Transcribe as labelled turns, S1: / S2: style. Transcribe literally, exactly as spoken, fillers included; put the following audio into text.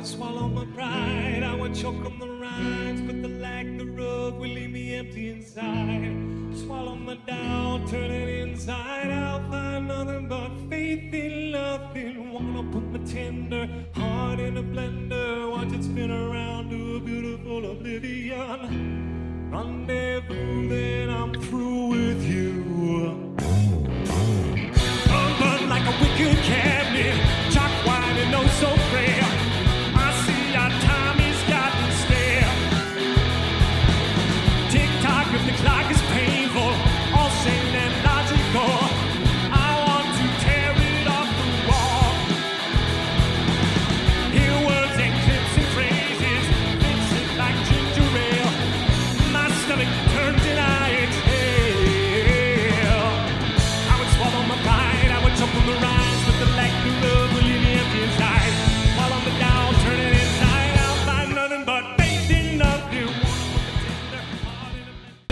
S1: would swallow my pride, I would choke on the rhymes, but the lack thereof would leave me empty inside. Swallow my doubt, turn it inside out, find nothing but faith in nothing. Wanna put my tender heart in a blender, watch it spin around to a beautiful oblivion. Rendezvous there